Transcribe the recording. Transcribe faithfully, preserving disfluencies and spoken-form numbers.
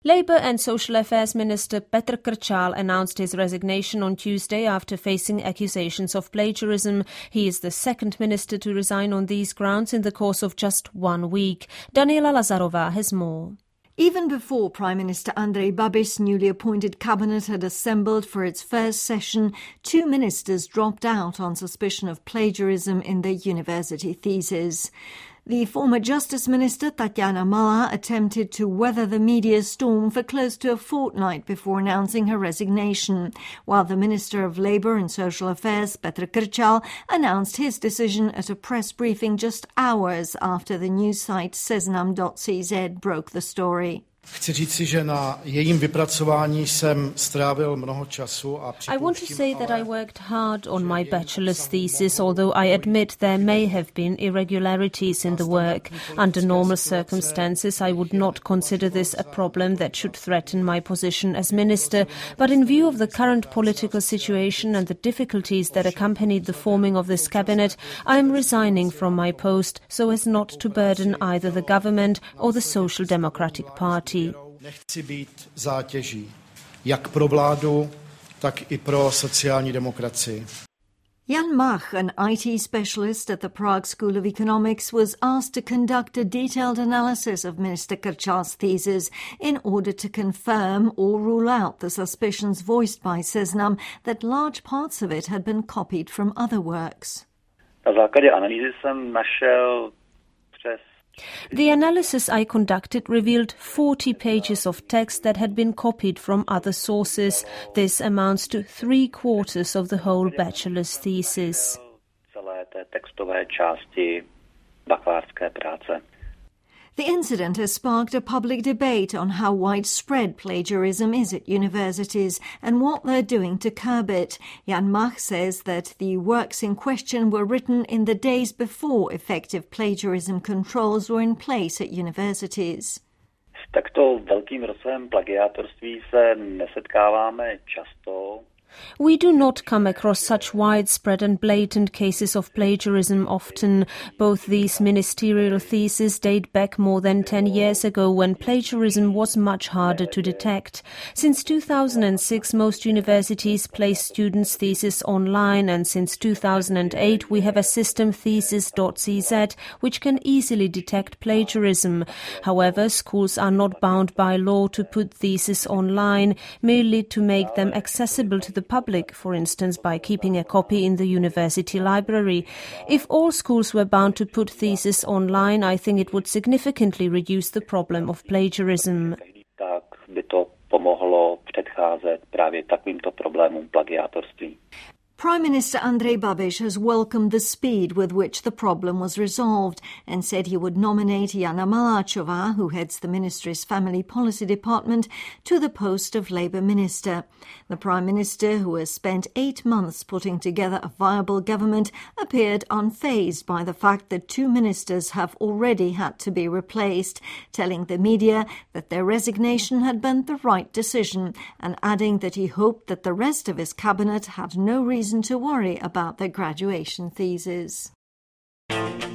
Labour and Social Affairs Minister Petr Krčál announced his resignation on Tuesday after facing accusations of plagiarism. He is the second minister to resign on these grounds in the course of just one week. Daniela Lazarova has more. Even before Prime Minister Andrej Babiš's newly appointed cabinet had assembled for its first session, two ministers dropped out on suspicion of plagiarism in their university theses. The former Justice Minister, Taťána Malá, attempted to weather the media storm for close to a fortnight before announcing her resignation, while the Minister of Labour and Social Affairs, Petr Krčál, announced his decision at a press briefing just hours after the news site seznam dot c z broke the story. Chci říci, že na jejím vypracování jsem strávil mnoho času a I want to say that I worked hard on my bachelor's thesis, although I admit there may have been irregularities in the work. Under normal circumstances, I would not consider this a problem that should threaten my position as minister, but in view of the current political situation and the difficulties that accompanied the forming of this cabinet, I am resigning from my post so as not to burden either the government or the Social Democratic Party. Nechci být zátěží, jak pro vládu, tak i pro sociální demokracii. Jan Mach, an I T specialist at the Prague School of Economics, was asked to conduct a detailed analysis of Minister Krčál's thesis in order to confirm or rule out the suspicions voiced by Seznam that large parts of it had been copied from other works. Na základě analýzy jsem našel přes The analysis I conducted revealed forty pages of text that had been copied from other sources. This amounts to three quarters of the whole bachelor's thesis. Celé té textové části bakalářské práce. The incident has sparked a public debate on how widespread plagiarism is at universities and what they're doing to curb it. Jan Mach says that the works in question were written in the days before effective plagiarism controls were in place at universities. S takto velkým rozsahem plagiátorství se nesetkáváme často. We do not come across such widespread and blatant cases of plagiarism often. Both these ministerial theses date back more than ten years ago when plagiarism was much harder to detect. Since two thousand six, most universities place students' theses online, and since two thousand eight we have a system thesis dot c z which can easily detect plagiarism. However, schools are not bound by law to put theses online, merely to make them accessible to the public, for instance, by keeping a copy in the university library. If all schools were bound to put theses online, I think it would significantly reduce the problem of plagiarism. Tak by to pomohlo předcházet právě takovýmto problémům plagiátorství. Prime Minister Andrej Babiš has welcomed the speed with which the problem was resolved and said he would nominate Jana Maláčová, who heads the ministry's Family Policy Department, to the post of Labour Minister. The Prime Minister, who has spent eight months putting together a viable government, appeared unfazed by the fact that two ministers have already had to be replaced, telling the media that their resignation had been the right decision and adding that he hoped that the rest of his cabinet had no reason to worry about their graduation theses.